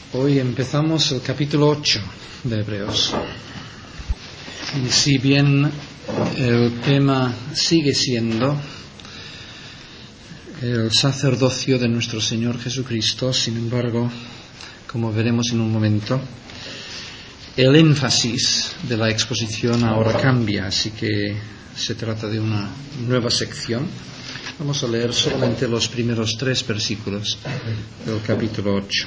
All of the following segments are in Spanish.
Hoy empezamos el capítulo 8 de Hebreos. Y si bien el tema sigue siendo el sacerdocio de nuestro Señor Jesucristo, sin embargo, como veremos en un momento, el énfasis de la exposición ahora cambia, así que se trata de una nueva sección. Vamos a leer solamente los primeros 3 versículos del capítulo 8.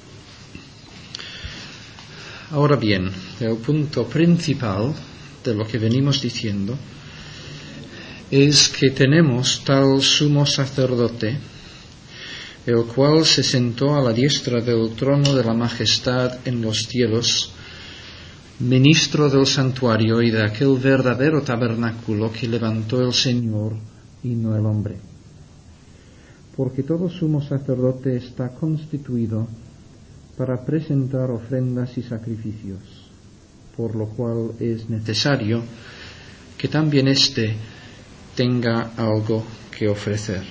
Ahora bien, el punto principal de lo que venimos diciendo es que tenemos tal sumo sacerdote, el cual se sentó a la diestra del trono de la majestad en los cielos, ministro del santuario y de aquel verdadero tabernáculo que levantó el Señor y no el hombre. Porque todo sumo sacerdote está constituido para presentar ofrendas y sacrificios, por lo cual es necesario que también éste tenga algo que ofrecer.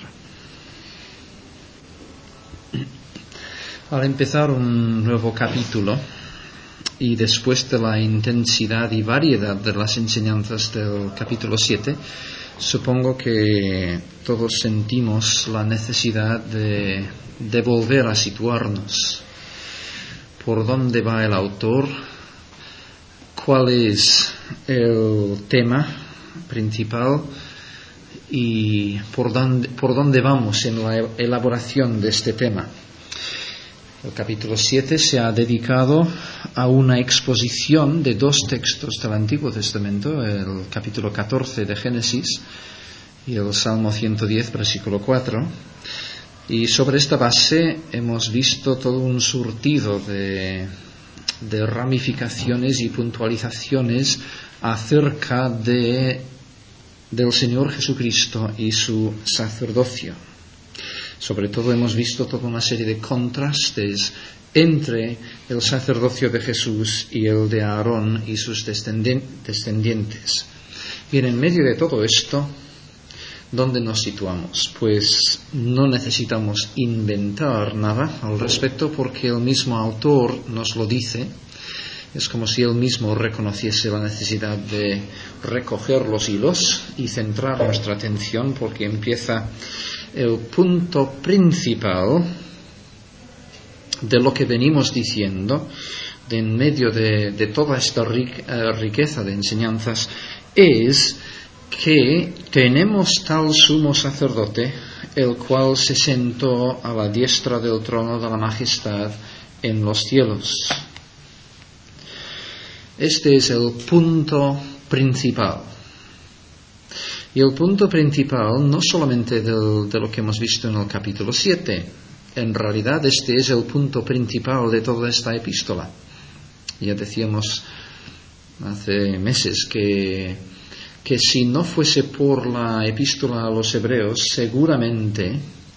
Al empezar un nuevo capítulo, y después de la intensidad y variedad de las enseñanzas del capítulo 7, supongo que todos sentimos la necesidad de volver a situarnos. ¿Por dónde va el autor? ¿Cuál es el tema principal? ¿Y por dónde vamos en la elaboración de este tema? El capítulo 7 se ha dedicado a una exposición de 2 textos del Antiguo Testamento, el capítulo 14 de Génesis y el Salmo 110, versículo 4. Y sobre esta base hemos visto todo un surtido de ramificaciones y puntualizaciones acerca del Señor Jesucristo y su sacerdocio. Sobre todo hemos visto toda una serie de contrastes entre el sacerdocio de Jesús y el de Aarón y sus descendientes. Bien, en medio de todo esto, ¿dónde nos situamos? Pues no necesitamos inventar nada al respecto, porque el mismo autor nos lo dice. Es como si él mismo reconociese la necesidad de recoger los hilos y centrar nuestra atención, porque empieza el punto principal de lo que venimos diciendo, de en medio de toda esta riqueza de enseñanzas, es que tenemos tal sumo sacerdote, el cual se sentó a la diestra del trono de la majestad en los cielos. Este es el punto principal. Y el punto principal no solamente de lo que hemos visto en el capítulo 7, en realidad este es el punto principal de toda esta epístola. Ya decíamos hace meses que si no fuese por la epístola a los Hebreos, seguramente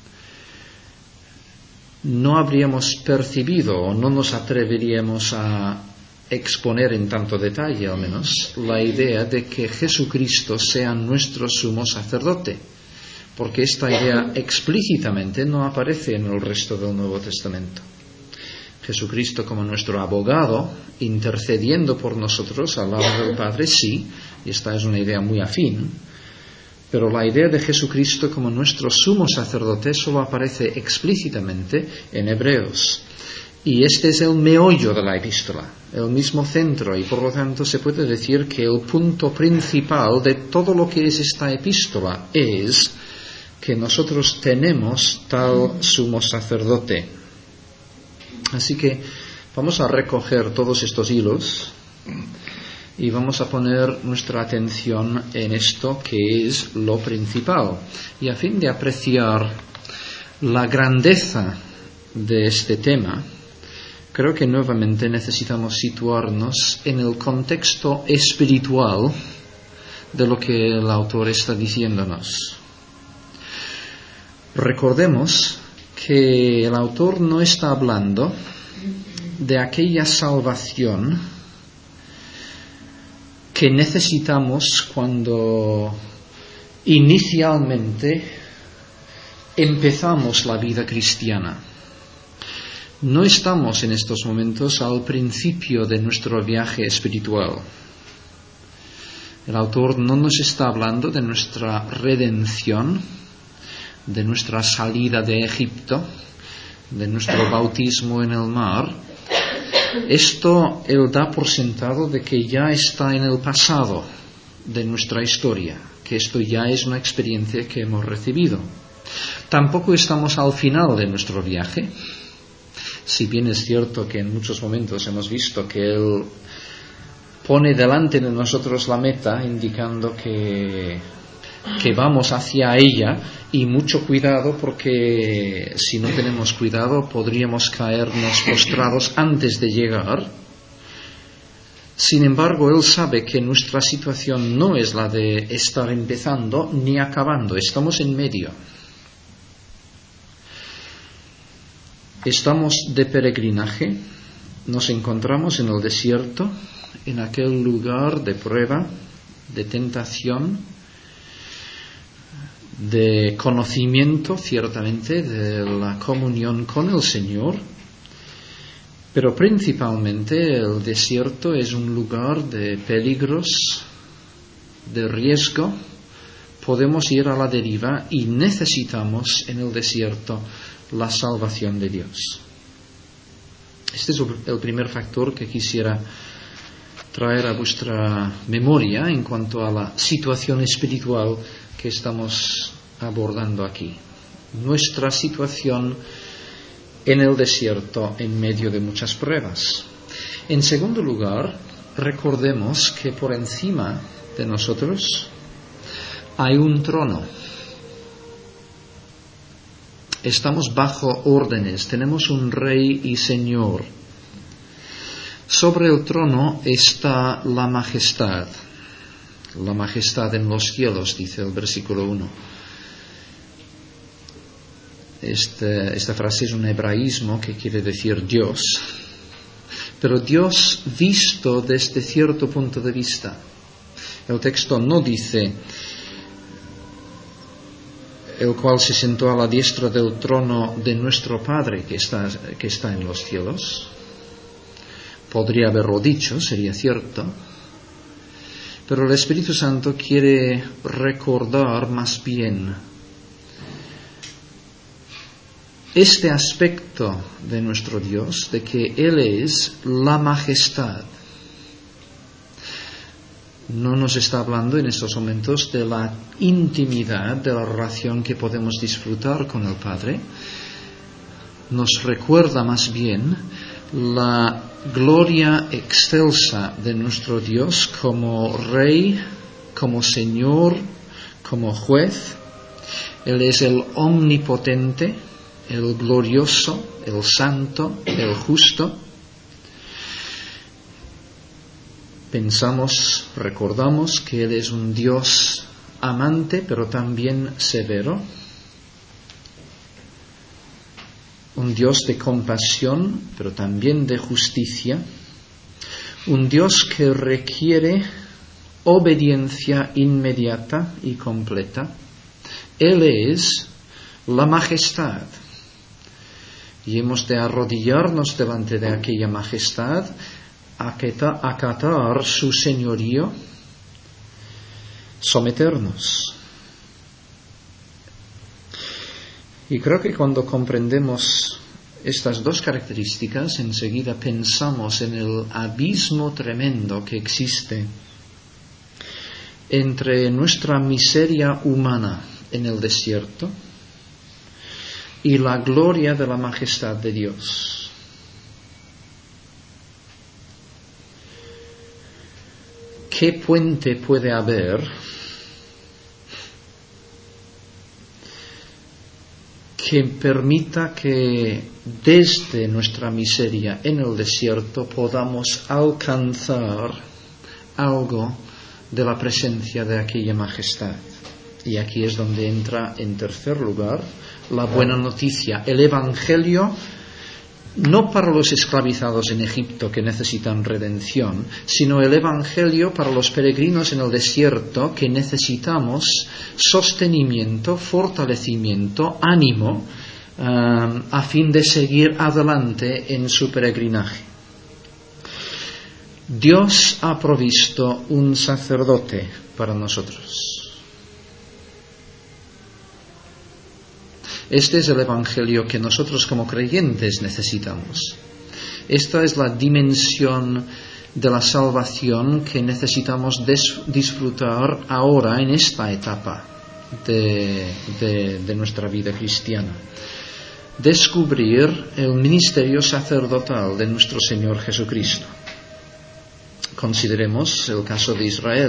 no habríamos percibido o no nos atreveríamos a exponer en tanto detalle, al menos, la idea de que Jesucristo sea nuestro sumo sacerdote, porque esta idea explícitamente no aparece en el resto del Nuevo Testamento. Jesucristo como nuestro abogado, intercediendo por nosotros al lado del Padre, sí, y esta es una idea muy afín, pero la idea de Jesucristo como nuestro sumo sacerdote solo aparece explícitamente en Hebreos. Y este es el meollo de la epístola, el mismo centro, y por lo tanto se puede decir que el punto principal de todo lo que es esta epístola es que nosotros tenemos tal sumo sacerdote. Así que vamos a recoger todos estos hilos y vamos a poner nuestra atención en esto que es lo principal. Y a fin de apreciar la grandeza de este tema, creo que nuevamente necesitamos situarnos en el contexto espiritual de lo que el autor está diciéndonos. Recordemos que el autor no está hablando de aquella salvación que necesitamos cuando inicialmente empezamos la vida cristiana. No estamos en estos momentos al principio de nuestro viaje espiritual. El autor no nos está hablando de nuestra redención, de nuestra salida de Egipto, de nuestro bautismo en el mar. Esto él da por sentado de que ya está en el pasado de nuestra historia, que esto ya es una experiencia que hemos recibido. Tampoco estamos al final de nuestro viaje, si bien es cierto que en muchos momentos hemos visto que él pone delante de nosotros la meta, indicando que vamos hacia ella, y mucho cuidado, porque si no tenemos cuidado podríamos caernos postrados antes de llegar. Sin embargo, él sabe que nuestra situación no es la de estar empezando ni acabando, estamos en medio. Estamos de peregrinaje, nos encontramos en el desierto, en aquel lugar de prueba, de tentación, de conocimiento, ciertamente, de la comunión con el Señor, pero principalmente el desierto es un lugar de peligros, de riesgo. Podemos ir a la deriva y necesitamos en el desierto la salvación de Dios. Este es el primer factor que quisiera traer a vuestra memoria en cuanto a la situación espiritual que estamos abordando aquí. Nuestra situación en el desierto en medio de muchas pruebas. En segundo lugar, recordemos que por encima de nosotros hay un trono. Estamos bajo órdenes, tenemos un rey y señor. Sobre el trono está la majestad en los cielos, dice el versículo 1. Esta frase es un hebraísmo que quiere decir Dios, pero Dios visto desde cierto punto de vista. El texto no dice el cual se sentó a la diestra del trono de nuestro Padre que está en los cielos. Podría haberlo dicho, sería cierto, pero el Espíritu Santo quiere recordar más bien este aspecto de nuestro Dios, de que Él es la majestad. No nos está hablando en estos momentos de la intimidad, de la relación que podemos disfrutar con el Padre. Nos recuerda más bien la gloria excelsa de nuestro Dios como Rey, como Señor, como Juez. Él es el omnipotente, el glorioso, el santo, el justo. Recordamos que Él es un Dios amante, pero también severo. Un Dios de compasión, pero también de justicia. Un Dios que requiere obediencia inmediata y completa. Él es la majestad. Y hemos de arrodillarnos delante de aquella majestad, acatar su señorío, someternos. Y creo que cuando comprendemos estas dos características, enseguida pensamos en el abismo tremendo que existe entre nuestra miseria humana en el desierto y la gloria de la majestad de Dios. ¿Qué puente puede haber que permita que desde nuestra miseria en el desierto podamos alcanzar algo de la presencia de aquella majestad? Y aquí es donde entra en tercer lugar la buena noticia, el Evangelio, no para los esclavizados en Egipto que necesitan redención, sino el Evangelio para los peregrinos en el desierto que necesitamos sostenimiento, fortalecimiento, ánimo a fin de seguir adelante en su peregrinaje. Dios ha provisto un sacerdote para nosotros. Este es el evangelio que nosotros como creyentes necesitamos. Esta es la dimensión de la salvación que necesitamos disfrutar ahora en esta etapa de nuestra vida cristiana. Descubrir el ministerio sacerdotal de nuestro Señor Jesucristo. Consideremos el caso de Israel.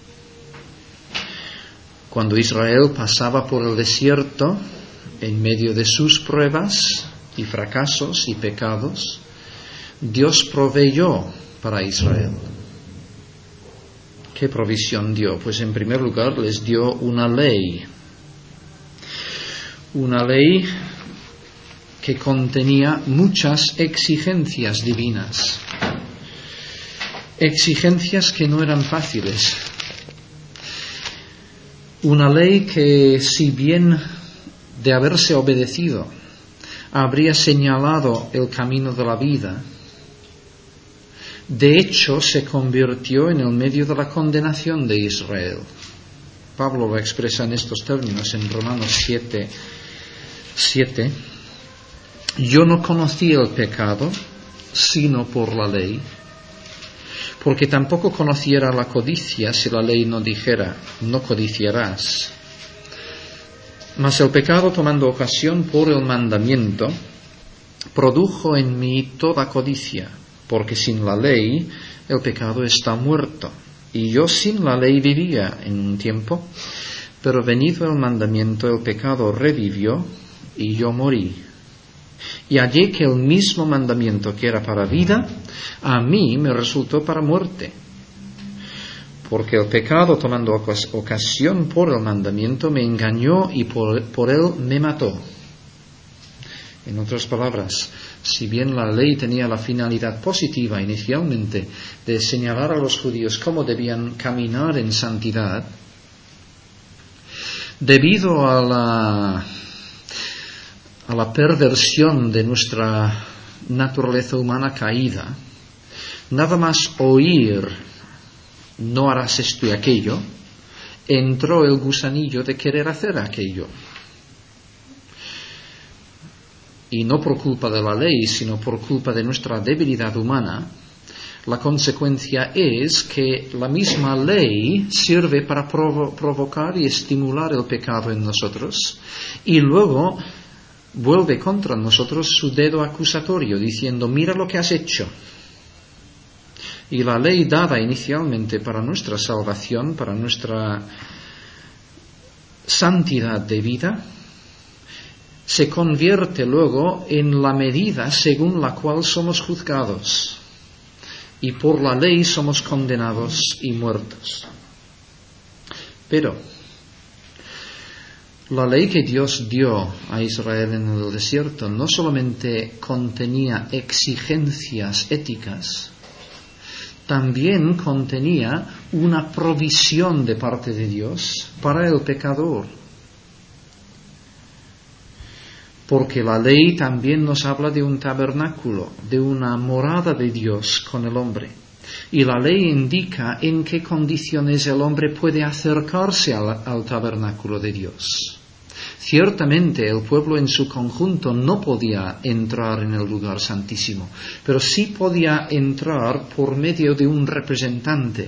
Cuando Israel pasaba por el desierto, en medio de sus pruebas y fracasos y pecados, Dios proveyó para Israel. ¿Qué provisión dio? Pues en primer lugar les dio una ley que contenía muchas exigencias divinas, exigencias que no eran fáciles. Una ley que, si bien de haberse obedecido, habría señalado el camino de la vida, de hecho se convirtió en el medio de la condenación de Israel. Pablo lo expresa en estos términos en Romanos 7. Yo no conocí el pecado sino por la ley, porque tampoco conociera la codicia si la ley no dijera, no codiciarás. Mas el pecado, tomando ocasión por el mandamiento, produjo en mí toda codicia, porque sin la ley el pecado está muerto. Y yo sin la ley vivía en un tiempo, pero venido el mandamiento el pecado revivió y yo morí. Y hallé que el mismo mandamiento que era para vida, a mí me resultó para muerte. Porque el pecado, tomando ocasión por el mandamiento, me engañó y por él me mató. En otras palabras, si bien la ley tenía la finalidad positiva inicialmente de señalar a los judíos cómo debían caminar en santidad, debido a la perversión de nuestra naturaleza humana caída, nada más oír no harás esto y aquello, entró el gusanillo de querer hacer aquello. Y no por culpa de la ley, sino por culpa de nuestra debilidad humana, la consecuencia es que la misma ley sirve para provocar y estimular el pecado en nosotros, y luego vuelve contra nosotros su dedo acusatorio, diciendo, mira lo que has hecho. Y la ley dada inicialmente para nuestra salvación, para nuestra santidad de vida, se convierte luego en la medida según la cual somos juzgados. Y por la ley somos condenados y muertos. Pero la ley que Dios dio a Israel en el desierto no solamente contenía exigencias éticas, también contenía una provisión de parte de Dios para el pecador. Porque la ley también nos habla de un tabernáculo, de una morada de Dios con el hombre. Y la ley indica en qué condiciones el hombre puede acercarse al tabernáculo de Dios. Ciertamente el pueblo en su conjunto no podía entrar en el lugar santísimo, pero sí podía entrar por medio de un representante.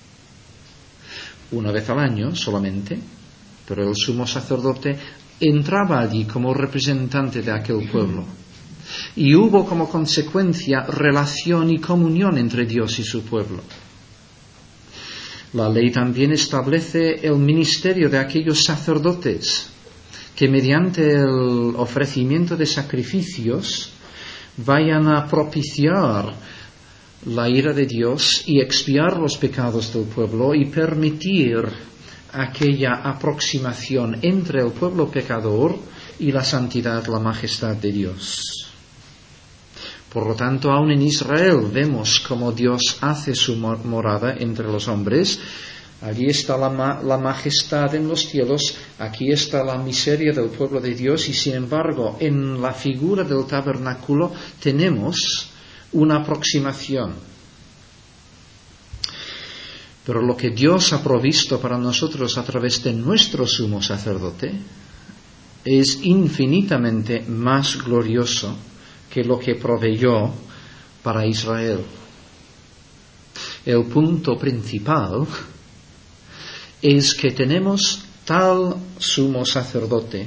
Una vez al año solamente, pero el sumo sacerdote entraba allí como representante de aquel pueblo. Y hubo como consecuencia relación y comunión entre Dios y su pueblo. La ley también establece el ministerio de aquellos sacerdotes que mediante el ofrecimiento de sacrificios vayan a propiciar la ira de Dios y expiar los pecados del pueblo y permitir aquella aproximación entre el pueblo pecador y la santidad, la majestad de Dios. Por lo tanto, aún en Israel vemos cómo Dios hace su morada entre los hombres, Allí está la majestad en los cielos, aquí está la miseria del pueblo de Dios, y sin embargo en la figura del tabernáculo tenemos una aproximación. Pero lo que Dios ha provisto para nosotros a través de nuestro sumo sacerdote es infinitamente más glorioso que lo que proveyó para Israel. El punto principal es que tenemos tal sumo sacerdote.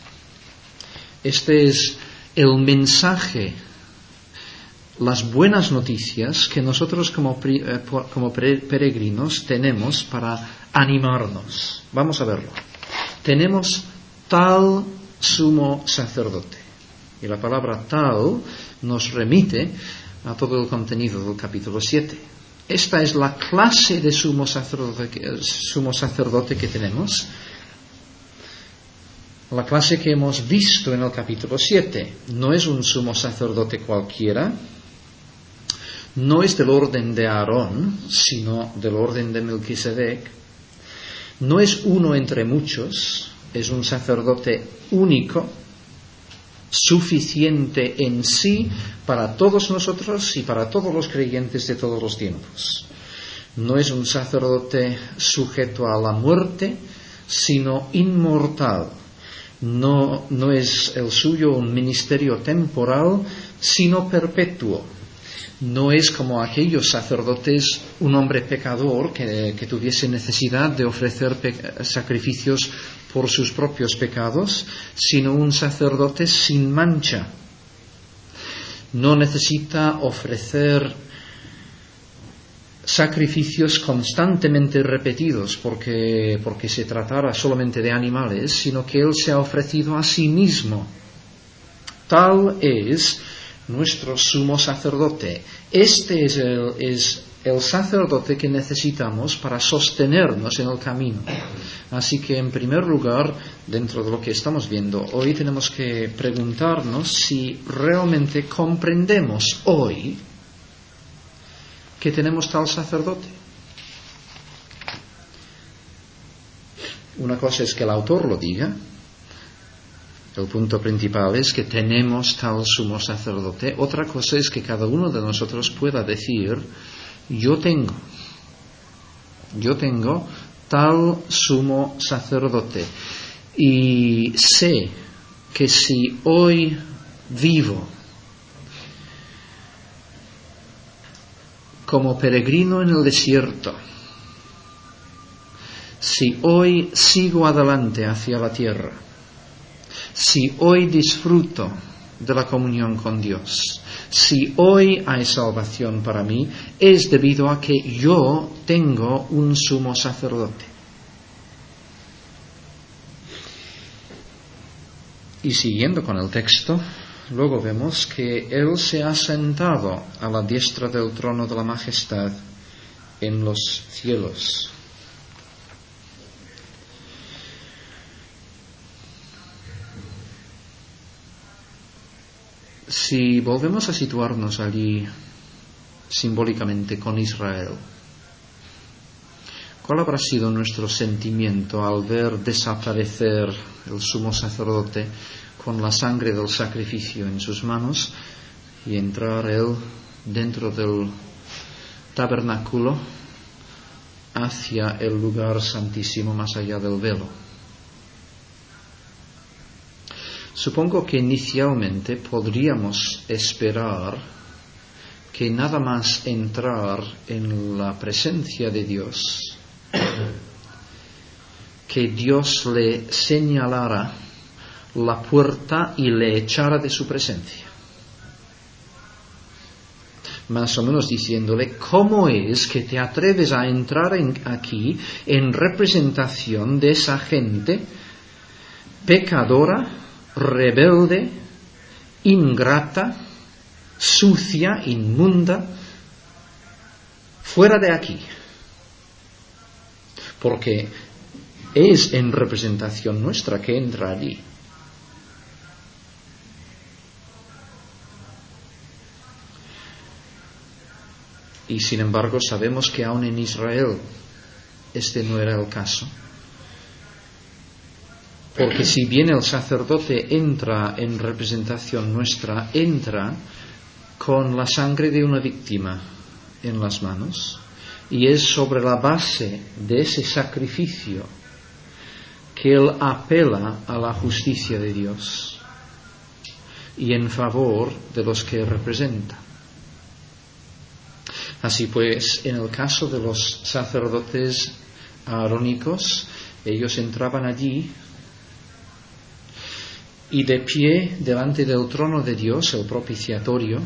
Este es el mensaje, las buenas noticias que nosotros como peregrinos tenemos para animarnos. Vamos a verlo. Tenemos tal sumo sacerdote. Y la palabra tal nos remite a todo el contenido del capítulo 7. Esta es la clase de sumo sacerdote que tenemos. La clase que hemos visto en el capítulo 7. No es un sumo sacerdote cualquiera. No es del orden de Aarón, sino del orden de Melquisedec. No es uno entre muchos. Es un sacerdote único, suficiente en sí para todos nosotros y para todos los creyentes de todos los tiempos. No es un sacerdote sujeto a la muerte, sino inmortal. No es el suyo un ministerio temporal, sino perpetuo. No es como aquellos sacerdotes, un hombre pecador que tuviese necesidad de ofrecer sacrificios por sus propios pecados, sino un sacerdote sin mancha. No necesita ofrecer sacrificios constantemente repetidos porque se tratara solamente de animales, sino que Él se ha ofrecido a sí mismo. Tal es nuestro sumo sacerdote. Este es el sacerdote que necesitamos para sostenernos en el camino. Así que, en primer lugar, dentro de lo que estamos viendo hoy, tenemos que preguntarnos si realmente comprendemos hoy que tenemos tal sacerdote. Una cosa es que el autor lo diga. El punto principal es que tenemos tal sumo sacerdote. Otra cosa es que cada uno de nosotros pueda decir: yo tengo tal sumo sacerdote, y sé que si hoy vivo como peregrino en el desierto, si hoy sigo adelante hacia la tierra, si hoy disfruto de la comunión con Dios, si hoy hay salvación para mí, es debido a que yo tengo un sumo sacerdote. Y siguiendo con el texto, luego vemos que Él se ha sentado a la diestra del trono de la majestad en los cielos. Si volvemos a situarnos allí simbólicamente con Israel, ¿cuál habrá sido nuestro sentimiento al ver desaparecer el sumo sacerdote con la sangre del sacrificio en sus manos y entrar Él dentro del tabernáculo hacia el lugar santísimo más allá del velo? Supongo que inicialmente podríamos esperar que nada más entrar en la presencia de Dios, que Dios le señalara la puerta y le echara de su presencia. Más o menos diciéndole: ¿cómo es que te atreves a entrar aquí en representación de esa gente pecadora, rebelde, ingrata, sucia, inmunda? Fuera de aquí. Porque es en representación nuestra que entra allí. Y sin embargo sabemos que aún en Israel este no era el caso. Porque si bien el sacerdote entra en representación nuestra, entra con la sangre de una víctima en las manos, y es sobre la base de ese sacrificio que él apela a la justicia de Dios y en favor de los que representa. Así pues, en el caso de los sacerdotes aarónicos, ellos entraban allí y de pie delante del trono de Dios, el propiciatorio,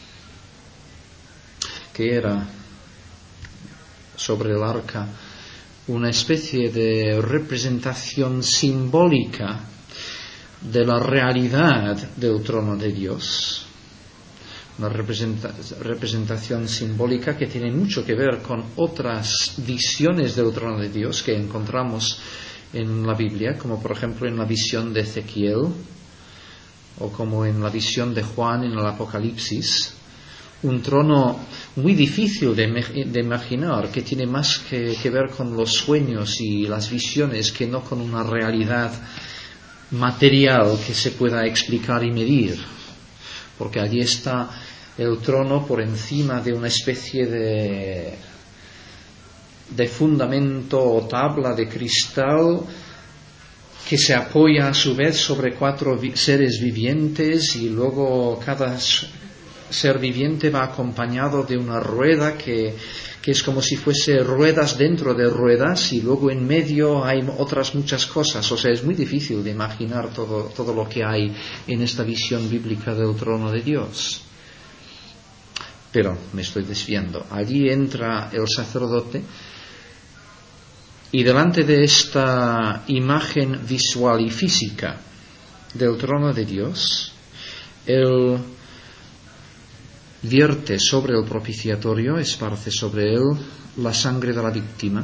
que era sobre el arca una especie de representación simbólica de la realidad del trono de Dios, una representación simbólica que tiene mucho que ver con otras visiones del trono de Dios que encontramos en la Biblia, como por ejemplo en la visión de Ezequiel o como en la visión de Juan en el Apocalipsis. Un trono muy difícil de imaginar, que tiene más que ver con los sueños y las visiones que no con una realidad material que se pueda explicar y medir, porque allí está el trono por encima de una especie de fundamento o tabla de cristal que se apoya a su vez sobre 4 seres vivientes, y luego cada ser viviente va acompañado de una rueda que es como si fuese ruedas dentro de ruedas, y luego en medio hay otras muchas cosas. O sea, es muy difícil de imaginar todo lo que hay en esta visión bíblica del trono de Dios. Pero me estoy desviando. Allí entra el sacerdote, y delante de esta imagen visual y física del trono de Dios, él vierte sobre el propiciatorio, esparce sobre él la sangre de la víctima.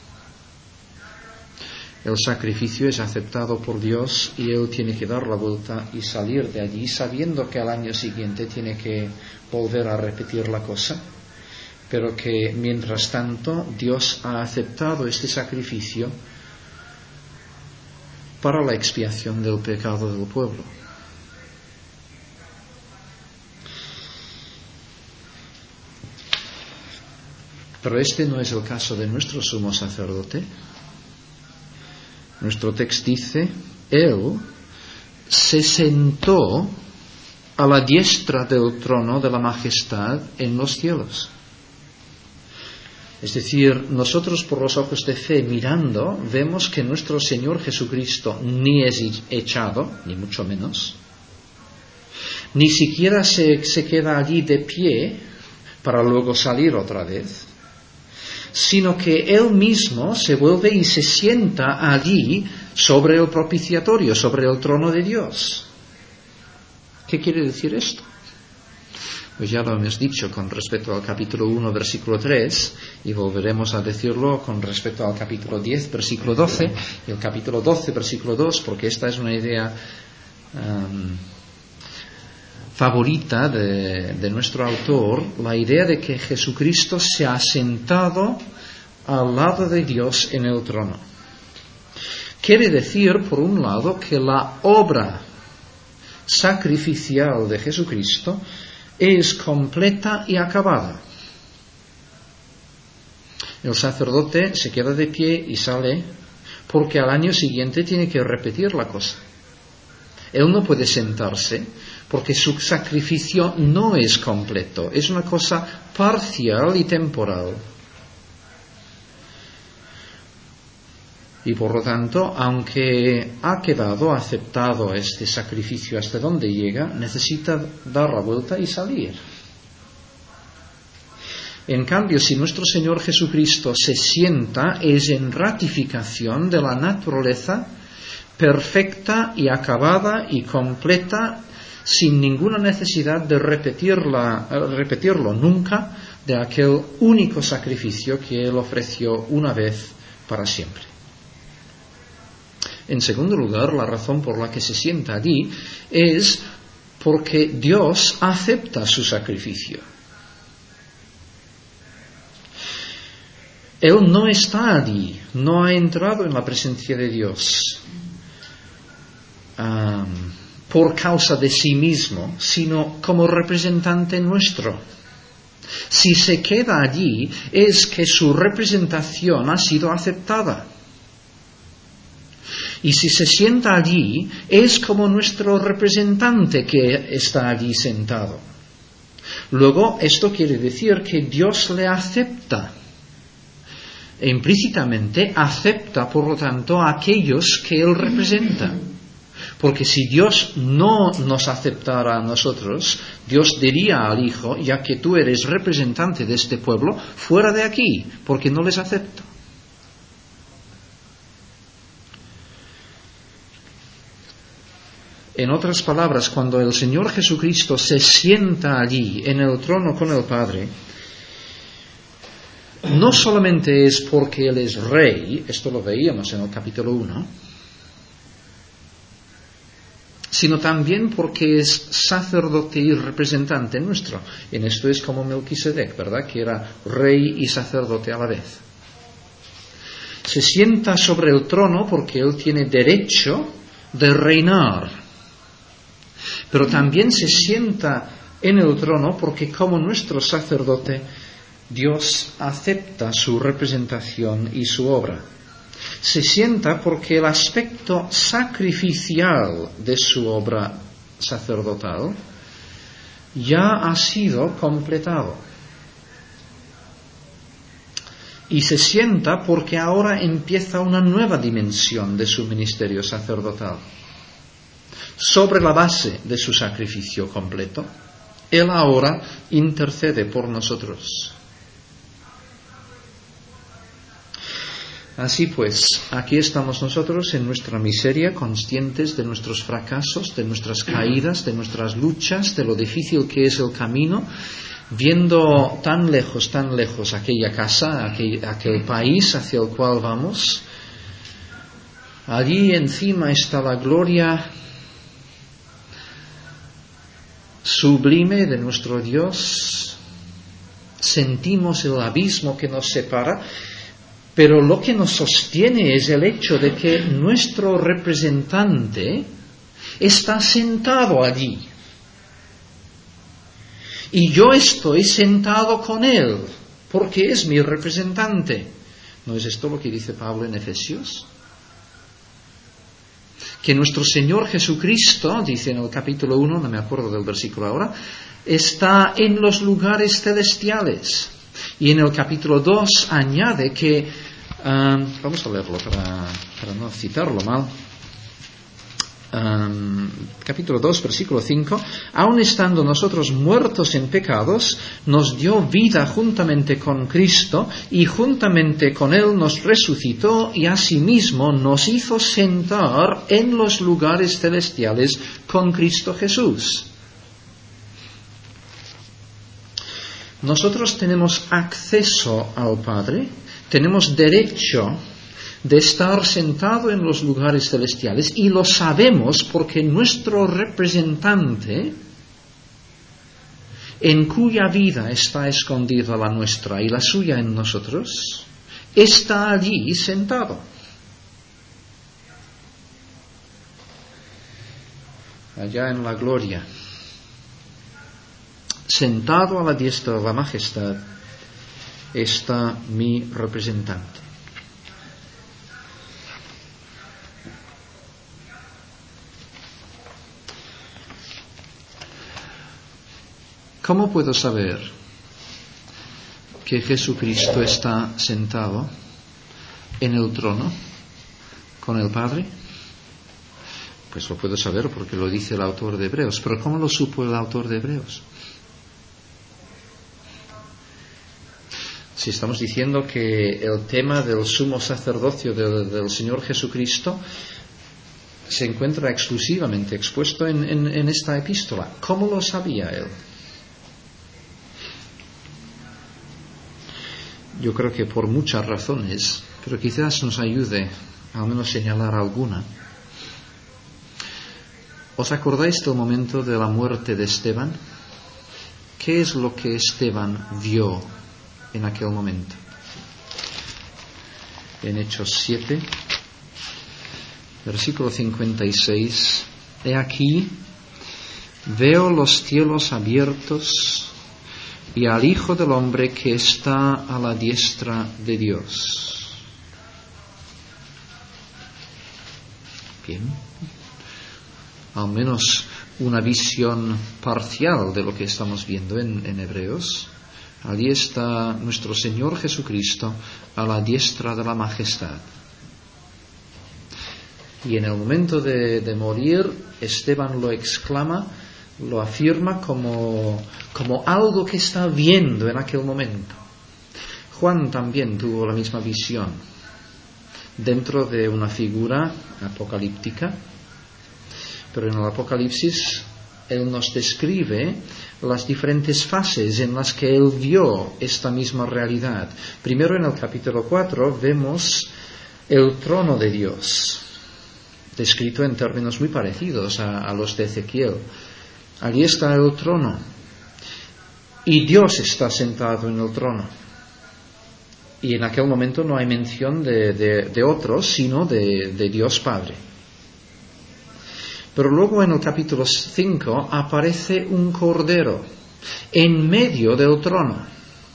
El sacrificio es aceptado por Dios y él tiene que dar la vuelta y salir de allí, sabiendo que al año siguiente tiene que volver a repetir la cosa, pero que mientras tanto Dios ha aceptado este sacrificio para la expiación del pecado del pueblo. Pero este no es el caso de nuestro sumo sacerdote. Nuestro texto dice: él se sentó a la diestra del trono de la majestad en los cielos. Es decir, nosotros por los ojos de fe mirando, vemos que nuestro Señor Jesucristo ni es echado, ni mucho menos, ni siquiera se queda allí de pie para luego salir otra vez, sino que Él mismo se vuelve y se sienta allí sobre el propiciatorio, sobre el trono de Dios. ¿Qué quiere decir esto? Pues ya lo hemos dicho con respecto al capítulo 1, versículo 3, y volveremos a decirlo con respecto al capítulo 10, versículo 12, y el capítulo 12, versículo 2, porque esta es una idea favorita de nuestro autor, la idea de que Jesucristo se ha sentado al lado de Dios en el trono. Quiere decir, por un lado, que la obra sacrificial de Jesucristo es completa y acabada. El sacerdote se queda de pie y sale porque al año siguiente tiene que repetir la cosa. Él no puede sentarse porque su sacrificio no es completo, es una cosa parcial y temporal. Y por lo tanto, aunque ha quedado aceptado este sacrificio hasta donde llega, necesita dar la vuelta y salir. En cambio, si nuestro Señor Jesucristo se sienta, es en ratificación de la naturaleza perfecta y acabada y completa, sin ninguna necesidad de repetirlo nunca, de aquel único sacrificio que Él ofreció una vez para siempre. En segundo lugar, la razón por la que se sienta allí es porque Dios acepta su sacrificio. Él no está allí, no ha entrado en la presencia de Dios por causa de sí mismo, sino como representante nuestro. Si se queda allí, es que su representación ha sido aceptada. Y si se sienta allí, es como nuestro representante que está allí sentado. Luego, esto quiere decir que Dios le acepta. E implícitamente acepta, por lo tanto, a aquellos que Él representa. Porque si Dios no nos aceptara a nosotros, Dios diría al Hijo, ya que tú eres representante de este pueblo, fuera de aquí, porque no les acepto. En otras palabras, cuando el Señor Jesucristo se sienta allí, en el trono con el Padre, no solamente es porque Él es Rey, esto lo veíamos en el capítulo 1, sino también porque es sacerdote y representante nuestro. En esto es como Melquisedec, ¿verdad? Que era rey y sacerdote a la vez. Se sienta sobre el trono porque Él tiene derecho de reinar. Pero también se sienta en el trono porque como nuestro sacerdote, Dios acepta su representación y su obra. Se sienta porque el aspecto sacrificial de su obra sacerdotal ya ha sido completado. Y se sienta porque ahora empieza una nueva dimensión de su ministerio sacerdotal. Sobre la base de su sacrificio completo, Él ahora intercede por nosotros. Así pues, aquí estamos nosotros en nuestra miseria, conscientes de nuestros fracasos, de nuestras caídas, de nuestras luchas, de lo difícil que es el camino, viendo tan lejos aquella casa, aquel país hacia el cual vamos. Allí encima está la gloria sublime de nuestro Dios. Sentimos el abismo que nos separa, pero lo que nos sostiene es el hecho de que nuestro representante está sentado allí. Y yo estoy sentado con Él, porque es mi representante. ¿No es esto lo que dice Pablo en Efesios? Que nuestro Señor Jesucristo, dice en el capítulo 1, no me acuerdo del versículo ahora, está en los lugares celestiales. Y en el capítulo 2 añade que, vamos a leerlo para no citarlo mal, capítulo 2, versículo 5, aun estando nosotros muertos en pecados, nos dio vida juntamente con Cristo y juntamente con Él nos resucitó y asimismo nos hizo sentar en los lugares celestiales con Cristo Jesús. Nosotros tenemos acceso al Padre, tenemos derecho de estar sentado en los lugares celestiales y lo sabemos porque nuestro representante, en cuya vida está escondida la nuestra y la suya en nosotros, está allí sentado. Allá en la gloria, sentado a la diestra de la majestad, está mi representante. ¿Cómo puedo saber que Jesucristo está sentado en el trono con el Padre? Pues lo puedo saber porque lo dice el autor de Hebreos. Pero ¿cómo lo supo el autor de Hebreos? Si estamos diciendo que el tema del sumo sacerdocio del Señor Jesucristo se encuentra exclusivamente expuesto en esta epístola, ¿cómo lo sabía él? Yo creo que por muchas razones, pero quizás nos ayude al menos señalar alguna. ¿Os acordáis del momento de la muerte de Esteban? ¿Qué es lo que Esteban vio en aquel momento? en Hechos 7, versículo 56. He aquí, veo los cielos abiertos y al Hijo del Hombre que está a la diestra de Dios. Bien, al menos una visión parcial de lo que estamos viendo en Hebreos. Allí está nuestro Señor Jesucristo a la diestra de la majestad. Y en el momento de morir, Esteban lo exclama, lo afirma como algo que está viendo en aquel momento. Juan también tuvo la misma visión, dentro de una figura apocalíptica, pero en el Apocalipsis él nos describe las diferentes fases en las que él vio esta misma realidad. Primero, en el capítulo 4 vemos el trono de Dios, descrito en términos muy parecidos a los de Ezequiel. Allí está el trono y Dios está sentado en el trono. Y en aquel momento no hay mención de otros, sino de Dios Padre. Pero luego en el capítulo 5 aparece un cordero en medio del trono.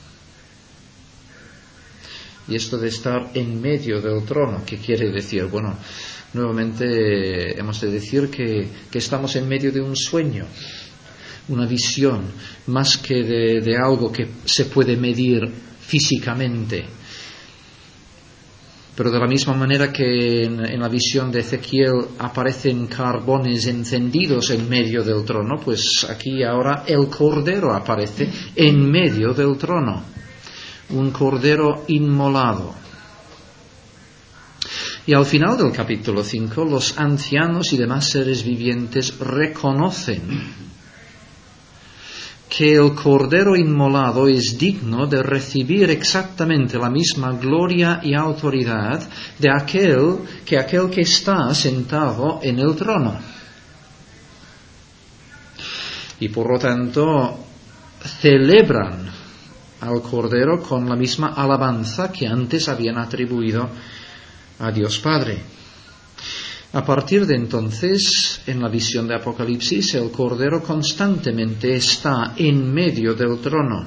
Y esto de estar en medio del trono, ¿qué quiere decir? Bueno, nuevamente hemos de decir que estamos en medio de un sueño, una visión, más que de algo que se puede medir físicamente. Pero de la misma manera que en la visión de Ezequiel aparecen carbones encendidos en medio del trono, pues aquí ahora el cordero aparece en medio del trono, un cordero inmolado. Y al final del capítulo 5, los ancianos y demás seres vivientes reconocen que el cordero inmolado es digno de recibir exactamente la misma gloria y autoridad de aquel que está sentado en el trono. Y por lo tanto celebran al cordero con la misma alabanza que antes habían atribuido a Dios Padre. A partir de entonces, en la visión de Apocalipsis, el Cordero constantemente está en medio del trono.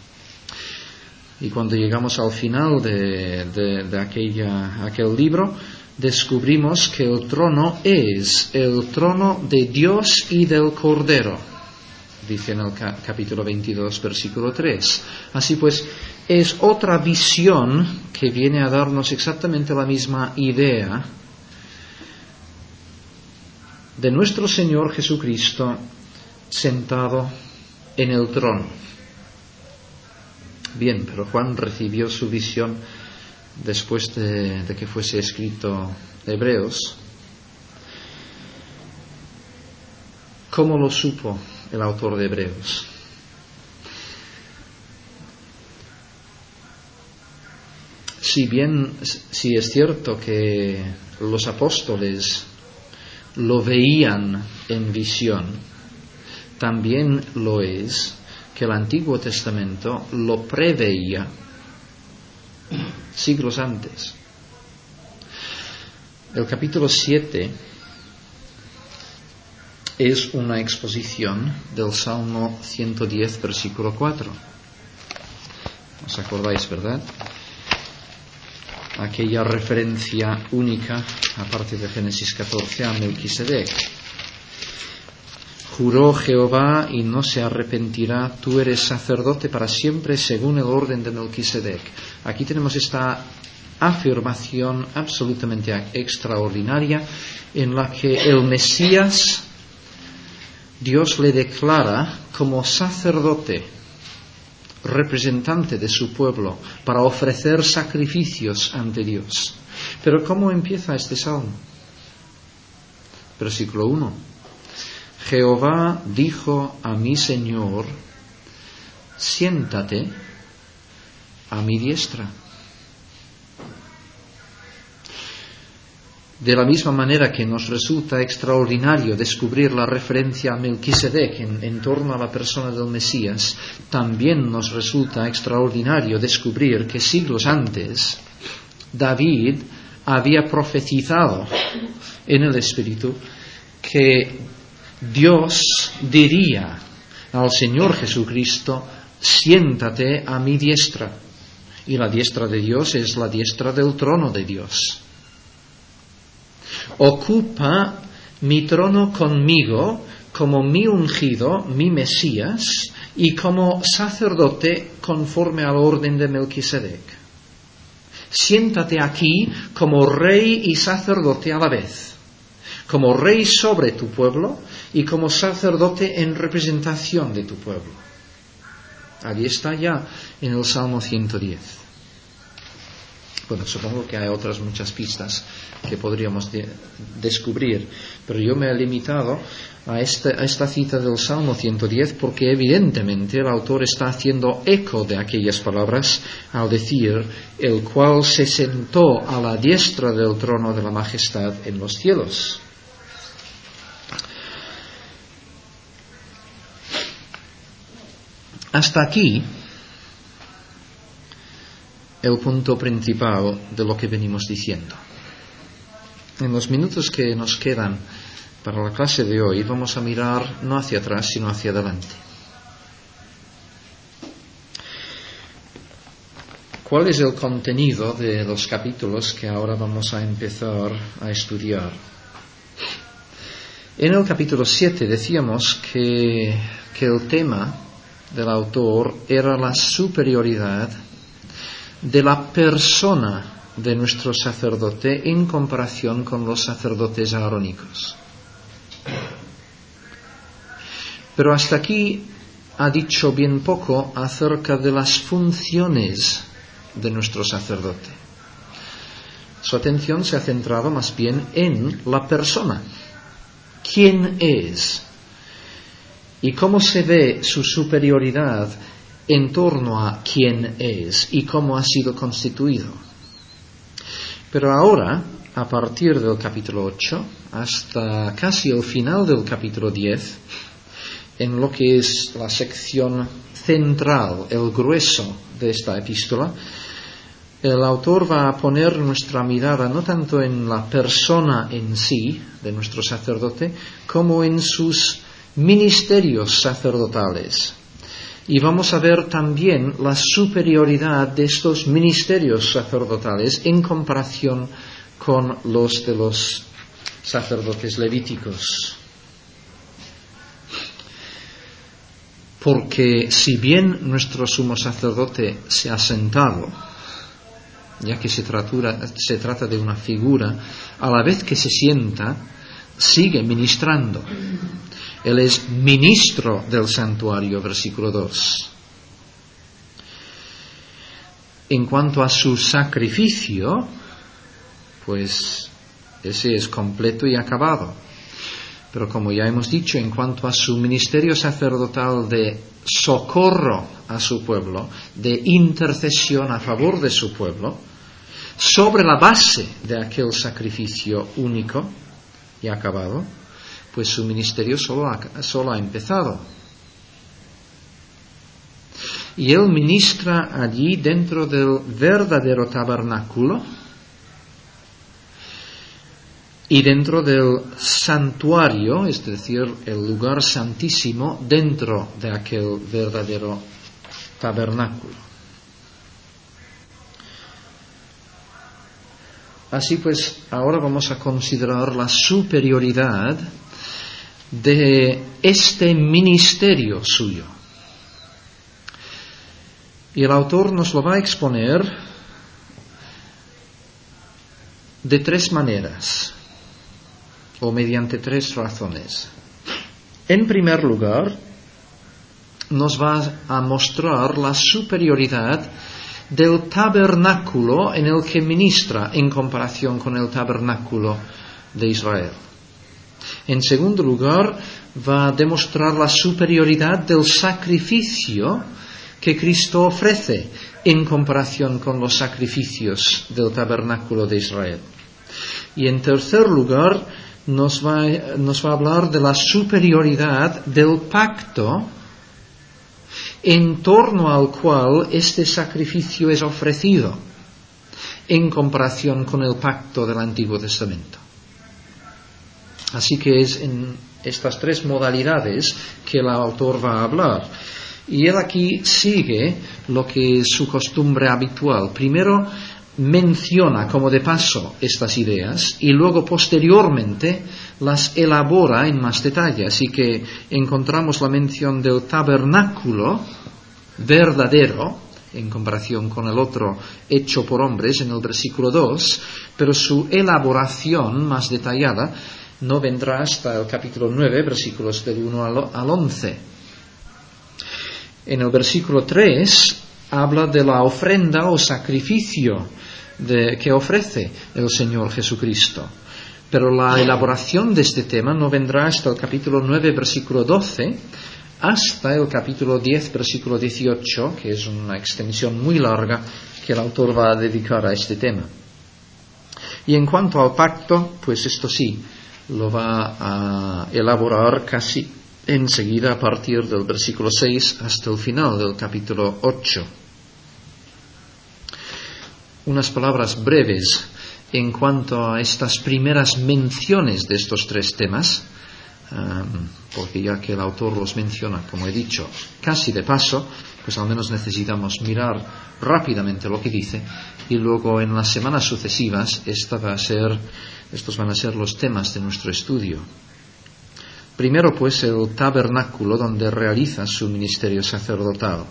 Y cuando llegamos al final de aquel libro, descubrimos que el trono es el trono de Dios y del Cordero, dice en el capítulo 22, versículo 3. Así pues, es otra visión que viene a darnos exactamente la misma idea de nuestro Señor Jesucristo sentado en el trono. Bien, pero Juan recibió su visión después de que fuese escrito Hebreos. ¿Cómo lo supo el autor de Hebreos? Si es cierto que los apóstoles lo veían en visión, también lo es que el Antiguo Testamento lo preveía siglos antes. El capítulo 7 es una exposición del Salmo 110, versículo 4. ¿Os acordáis, verdad? Aquella referencia única, aparte de Génesis 14, a Melquisedec. Juró Jehová y no se arrepentirá, tú eres sacerdote para siempre según el orden de Melquisedec. Aquí tenemos esta afirmación absolutamente extraordinaria en la que el Mesías, Dios le declara como sacerdote, representante de su pueblo, para ofrecer sacrificios ante Dios. Pero ¿cómo empieza este salmo? Versículo 1. Jehová dijo a mi Señor, siéntate a mi diestra. De la misma manera que nos resulta extraordinario descubrir la referencia a Melquisedec en torno a la persona del Mesías, también nos resulta extraordinario descubrir que siglos antes David había profetizado en el Espíritu que Dios diría al Señor Jesucristo: siéntate a mi diestra. Y la diestra de Dios es la diestra del trono de Dios. Ocupa mi trono conmigo como mi ungido, mi Mesías, y como sacerdote conforme al orden de Melquisedec. Siéntate aquí como rey y sacerdote a la vez, como rey sobre tu pueblo y como sacerdote en representación de tu pueblo. Allí está ya en el Salmo 110. Bueno, supongo que hay otras muchas pistas que podríamos descubrir, pero yo me he limitado a esta cita del Salmo 110 porque evidentemente el autor está haciendo eco de aquellas palabras al decir: el cual se sentó a la diestra del trono de la majestad en los cielos. Hasta aquí el punto principal de lo que venimos diciendo. En los minutos que nos quedan para la clase de hoy vamos a mirar no hacia atrás sino hacia adelante. ¿Cuál es el contenido de los capítulos que ahora vamos a empezar a estudiar? En el capítulo 7 decíamos que el tema del autor era la superioridad de la persona de nuestro sacerdote en comparación con los sacerdotes arónicos. Pero hasta aquí ha dicho bien poco acerca de las funciones de nuestro sacerdote. Su atención se ha centrado más bien en la persona. ¿Quién es? ¿Y cómo se ve su superioridad en torno a quién es y cómo ha sido constituido? Pero ahora, a partir del capítulo 8 hasta casi el final del capítulo 10, en lo que es la sección central, el grueso de esta epístola, el autor va a poner nuestra mirada no tanto en la persona en sí de nuestro sacerdote, como en sus ministerios sacerdotales. Y vamos a ver también la superioridad de estos ministerios sacerdotales en comparación con los de los sacerdotes levíticos. Porque si bien nuestro sumo sacerdote se ha sentado, ya que se trata de una figura, a la vez que se sienta, sigue ministrando. Él es ministro del santuario, versículo 2. En cuanto a su sacrificio, pues ese es completo y acabado. Pero como ya hemos dicho, en cuanto a su ministerio sacerdotal de socorro a su pueblo, de intercesión a favor de su pueblo, sobre la base de aquel sacrificio único y acabado, pues su ministerio solo ha empezado. Y él ministra allí dentro del verdadero tabernáculo y dentro del santuario, es decir, el lugar santísimo dentro de aquel verdadero tabernáculo. Así pues, ahora vamos a considerar la superioridad de este ministerio suyo. Y el autor nos lo va a exponer de tres maneras, o mediante tres razones. En primer lugar, nos va a mostrar la superioridad del tabernáculo en el que ministra en comparación con el tabernáculo de Israel. En segundo lugar, va a demostrar la superioridad del sacrificio que Cristo ofrece en comparación con los sacrificios del tabernáculo de Israel. Y en tercer lugar, nos va a hablar de la superioridad del pacto en torno al cual este sacrificio es ofrecido. en comparación con el pacto del Antiguo Testamento. Así que es en estas tres modalidades que el autor va a hablar. Y él aquí sigue lo que es su costumbre habitual. Primero menciona como de paso estas ideas y luego posteriormente las elabora en más detalle. Así que encontramos la mención del tabernáculo verdadero en comparación con el otro hecho por hombres en el versículo 2, pero su elaboración más detallada no vendrá hasta el capítulo 9, versículos del 1 al 11. En el versículo 3 habla de la ofrenda o sacrificio que ofrece el Señor Jesucristo. Pero la elaboración de este tema no vendrá hasta el capítulo 9, versículo 12, hasta el capítulo 10, versículo 18, que es una extensión muy larga que el autor va a dedicar a este tema. Y en cuanto al pacto, pues esto sí, lo va a elaborar casi enseguida a partir del versículo 6 hasta el final del capítulo 8. Unas palabras breves en cuanto a estas primeras menciones de estos tres temas, porque ya que el autor los menciona, como he dicho, casi de paso, pues al menos necesitamos mirar rápidamente lo que dice y luego en las semanas sucesivas estos van a ser los temas de nuestro estudio. Primero, pues, el tabernáculo donde realiza su ministerio sacerdotal.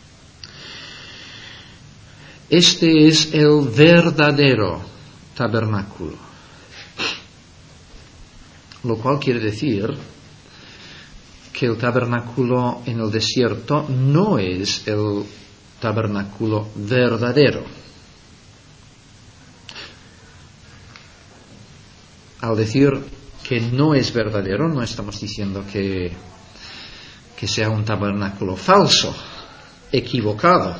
Este es el verdadero tabernáculo, lo cual quiere decir que el tabernáculo en el desierto no es el tabernáculo verdadero. Al decir que no es verdadero, no estamos diciendo que sea un tabernáculo falso, equivocado,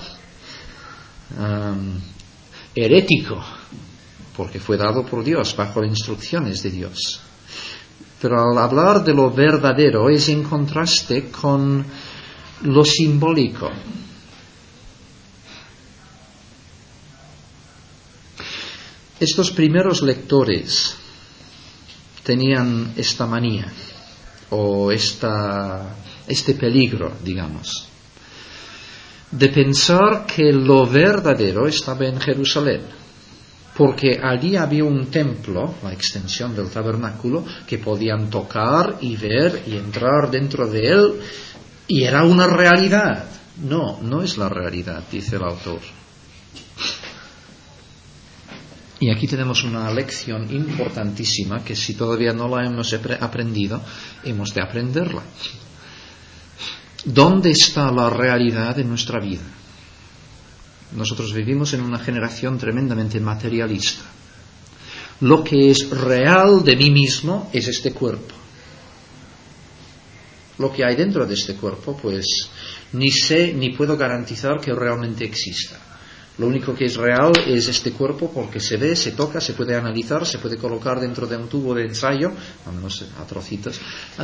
herético, porque fue dado por Dios, bajo instrucciones de Dios. Pero al hablar de lo verdadero es en contraste con lo simbólico. Estos primeros lectores tenían esta manía o este peligro, digamos, de pensar que lo verdadero estaba en Jerusalén, porque allí había un templo, la extensión del tabernáculo, que podían tocar y ver y entrar dentro de él, y era una realidad. No, no es la realidad, dice el autor. Y aquí tenemos una lección importantísima que si todavía no la hemos aprendido, hemos de aprenderla. ¿Dónde está la realidad en nuestra vida? Nosotros vivimos en una generación tremendamente materialista. Lo que es real de mí mismo es este cuerpo. Lo que hay dentro de este cuerpo, pues ni sé ni puedo garantizar que realmente exista. Lo único que es real es este cuerpo porque se ve, se toca, se puede analizar, se puede colocar dentro de un tubo de ensayo, al menos a trocitos,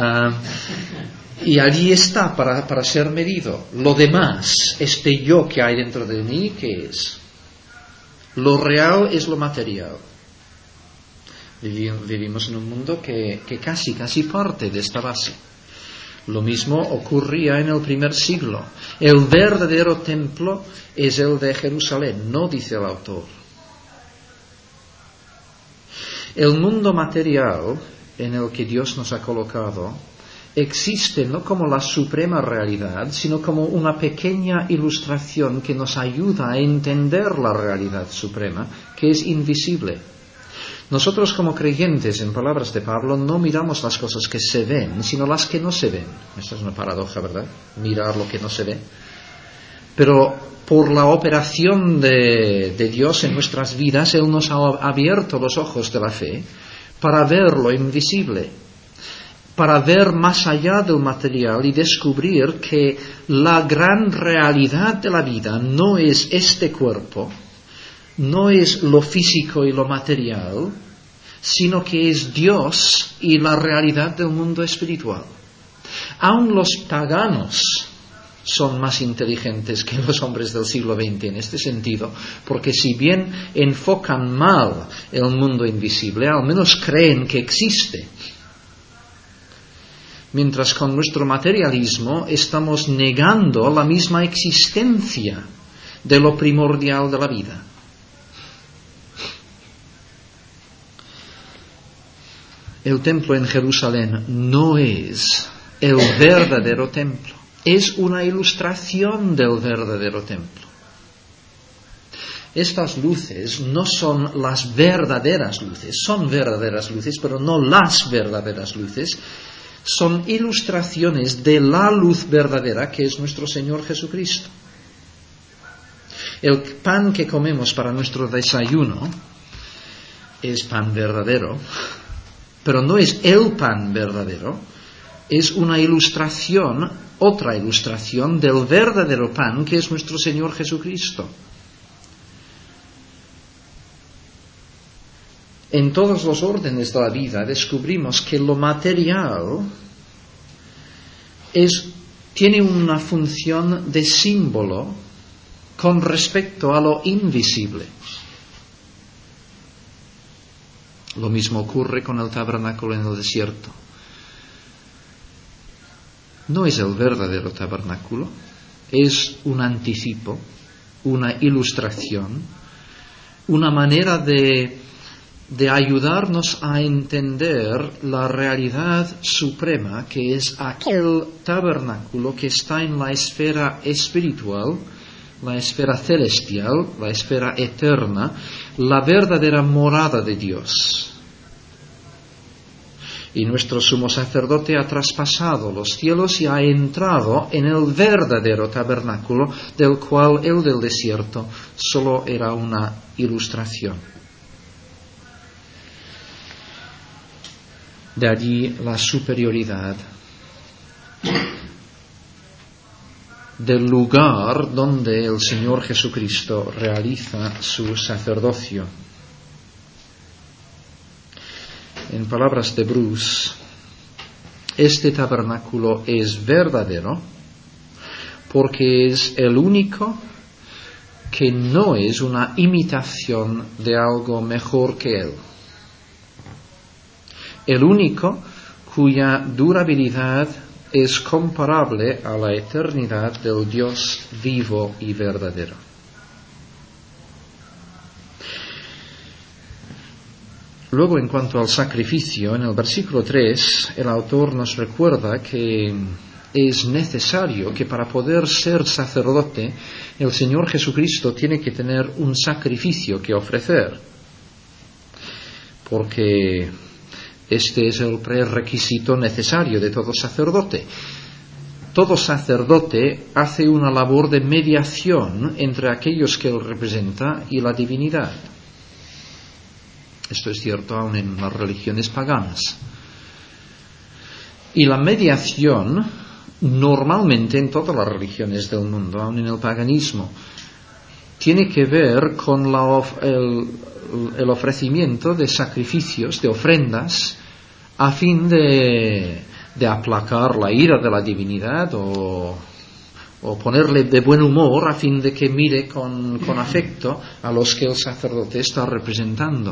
y allí está para ser medido. Lo demás, este yo que hay dentro de mí, ¿qué es? Lo real es lo material. Vivimos en un mundo que casi parte de esta base. Lo mismo ocurría en el primer siglo. El verdadero templo es el de Jerusalén, no dice el autor. El mundo material en el que Dios nos ha colocado existe no como la suprema realidad, sino como una pequeña ilustración que nos ayuda a entender la realidad suprema, que es invisible. Nosotros como creyentes, en palabras de Pablo, no miramos las cosas que se ven, sino las que no se ven. Esta es una paradoja, ¿verdad? Mirar lo que no se ve. Pero por la operación de Dios en nuestras vidas, Él nos ha abierto los ojos de la fe para ver lo invisible, para ver más allá del material y descubrir que la gran realidad de la vida no es este cuerpo, no es lo físico y lo material, sino que es Dios y la realidad del mundo espiritual. Aun los paganos son más inteligentes que los hombres del siglo XX en este sentido, porque si bien enfocan mal el mundo invisible, al menos creen que existe. Mientras con nuestro materialismo estamos negando la misma existencia de lo primordial de la vida. El templo en Jerusalén no es el verdadero templo, es una ilustración del verdadero templo. Estas luces no son las verdaderas luces, son verdaderas luces, pero no las verdaderas luces. Son ilustraciones de la luz verdadera que es nuestro Señor Jesucristo. El pan que comemos para nuestro desayuno es pan verdadero, pero no es el pan verdadero, es una ilustración, otra ilustración del verdadero pan que es nuestro Señor Jesucristo. En todos los órdenes de la vida descubrimos que lo material tiene una función de símbolo con respecto a lo invisible. Lo mismo ocurre con el tabernáculo en el desierto. No es el verdadero tabernáculo, es un anticipo, una ilustración, una manera de ayudarnos a entender la realidad suprema que es aquel tabernáculo que está en la esfera espiritual, la esfera celestial, la esfera eterna, la verdadera morada de Dios. Y nuestro sumo sacerdote ha traspasado los cielos y ha entrado en el verdadero tabernáculo, del cual el del desierto solo era una ilustración. De allí la superioridad del lugar donde el Señor Jesucristo realiza su sacerdocio. En palabras de Bruce, este tabernáculo es verdadero porque es el único que no es una imitación de algo mejor que él. El único cuya durabilidad es comparable a la eternidad del Dios vivo y verdadero. Luego, en cuanto al sacrificio, en el versículo 3, el autor nos recuerda que es necesario que para poder ser sacerdote, el Señor Jesucristo tiene que tener un sacrificio que ofrecer, porque este es el prerequisito necesario de todo sacerdote. Todo sacerdote hace una labor de mediación entre aquellos que él representa y la divinidad. Esto es cierto aún en las religiones paganas. Y la mediación, normalmente en todas las religiones del mundo, aún en el paganismo, tiene que ver con el ofrecimiento de sacrificios, de ofrendas, a fin de aplacar la ira de la divinidad o ponerle de buen humor a fin de que mire con afecto a los que el sacerdote está representando.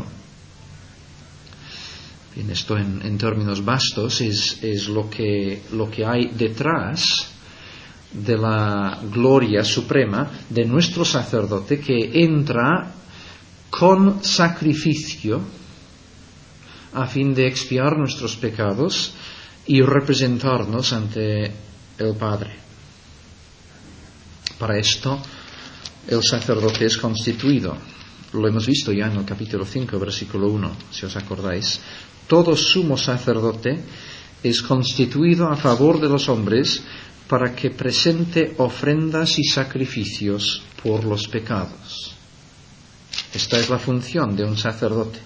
Bien, esto en términos vastos es lo que hay detrás de la gloria suprema de nuestro sacerdote, que entra con sacrificio a fin de expiar nuestros pecados y representarnos ante el Padre. Para esto el sacerdote es constituido. Lo hemos visto ya en el capítulo 5, versículo 1, si os acordáis. Todo sumo sacerdote es constituido a favor de los hombres para que presente ofrendas y sacrificios por los pecados. Esta es la función de un sacerdote.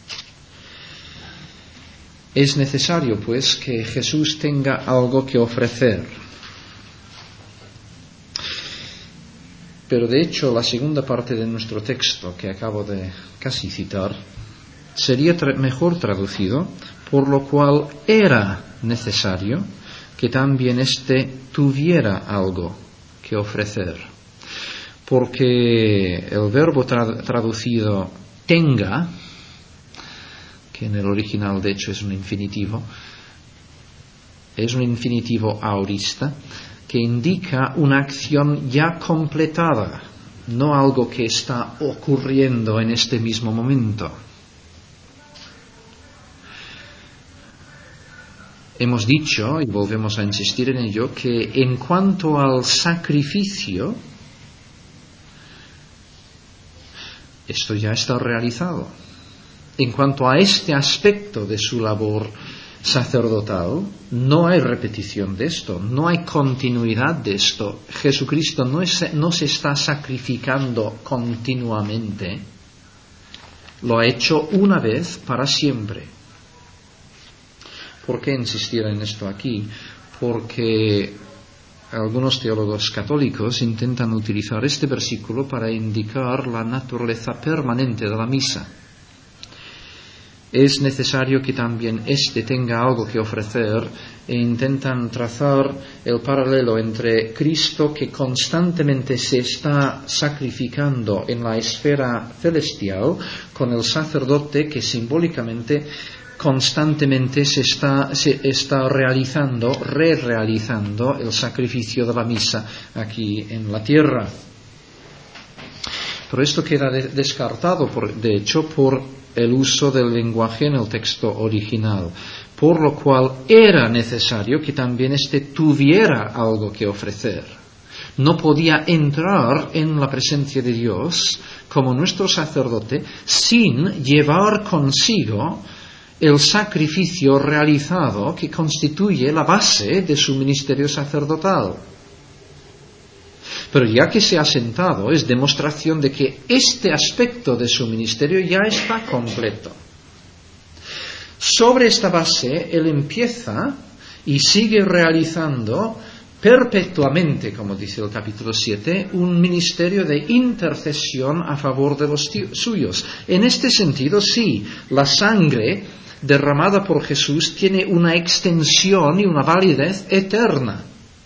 Es necesario, pues, que Jesús tenga algo que ofrecer. Pero de hecho, la segunda parte de nuestro texto, que acabo de casi citar, sería mejor traducido, por lo cual era necesario que también éste tuviera algo que ofrecer. Porque el verbo traducido tenga, que en el original de hecho es un infinitivo aorista, que indica una acción ya completada, no algo que está ocurriendo en este mismo momento. Hemos dicho, y volvemos a insistir en ello, que en cuanto al sacrificio, esto ya está realizado. En cuanto a este aspecto de su labor sacerdotal, no hay repetición de esto, no hay continuidad de esto. Jesucristo no se está sacrificando continuamente, lo ha hecho una vez para siempre. ¿Por qué insistir en esto aquí? Porque algunos teólogos católicos intentan utilizar este versículo para indicar la naturaleza permanente de la misa. Es necesario que también éste tenga algo que ofrecer e intentan trazar el paralelo entre Cristo, que constantemente se está sacrificando en la esfera celestial, con el sacerdote que simbólicamente constantemente se está realizando el sacrificio de la misa aquí en la tierra. Pero esto queda descartado, de hecho, por el uso del lenguaje en el texto original, por lo cual era necesario que también éste tuviera algo que ofrecer. No podía entrar en la presencia de Dios como nuestro sacerdote sin llevar consigo el sacrificio realizado que constituye la base de su ministerio sacerdotal. Pero ya que se ha sentado, es demostración de que este aspecto de su ministerio ya está completo. Sobre esta base, él empieza y sigue realizando perpetuamente, como dice el capítulo 7, un ministerio de intercesión a favor de los suyos. En este sentido, sí, la sangre derramada por Jesús tiene una extensión y una validez eterna.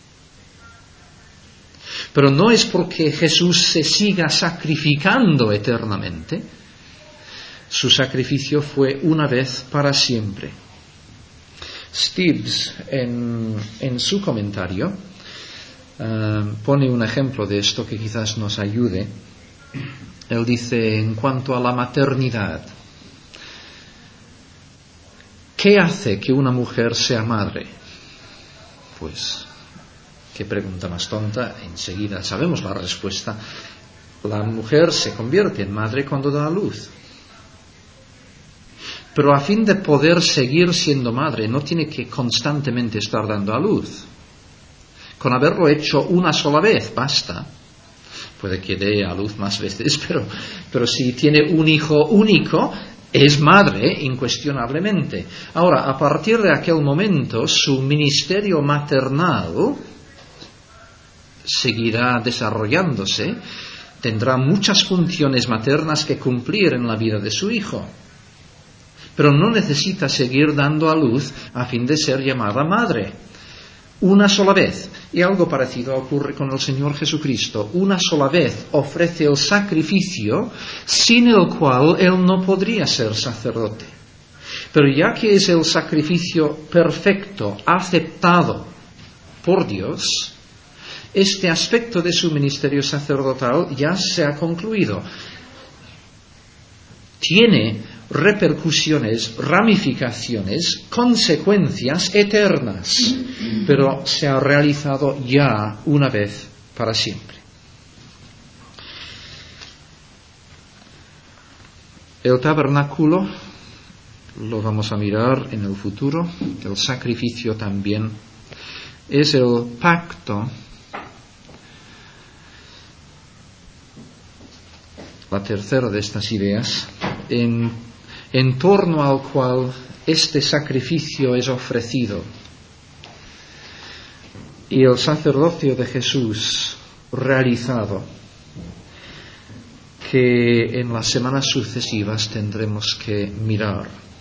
Pero no es porque Jesús se siga sacrificando eternamente. Su sacrificio fue una vez para siempre. Stibbs, en su comentario, pone un ejemplo de esto que quizás nos ayude. Él dice, en cuanto a la maternidad, ¿qué hace que una mujer sea madre? Pues, qué pregunta más tonta, enseguida sabemos la respuesta. La mujer se convierte en madre cuando da a luz. Pero a fin de poder seguir siendo madre, no tiene que constantemente estar dando a luz. Con haberlo hecho una sola vez, basta. Puede que dé a luz más veces, pero si tiene un hijo único, es madre incuestionablemente. Ahora, a partir de aquel momento, su ministerio maternal seguirá desarrollándose, tendrá muchas funciones maternas que cumplir en la vida de su hijo, pero no necesita seguir dando a luz a fin de ser llamada madre. Una sola vez, y algo parecido ocurre con el Señor Jesucristo, una sola vez ofrece el sacrificio sin el cual él no podría ser sacerdote. Pero ya que es el sacrificio perfecto, aceptado por Dios, este aspecto de su ministerio sacerdotal ya se ha concluido. Tiene repercusiones, ramificaciones, consecuencias eternas, pero se ha realizado ya una vez para siempre. El tabernáculo lo vamos a mirar en el futuro, el sacrificio también, es el pacto, la tercera de estas ideas, en torno al cual este sacrificio es ofrecido. Y el sacerdocio de Jesús realizado, que en las semanas sucesivas tendremos que mirar.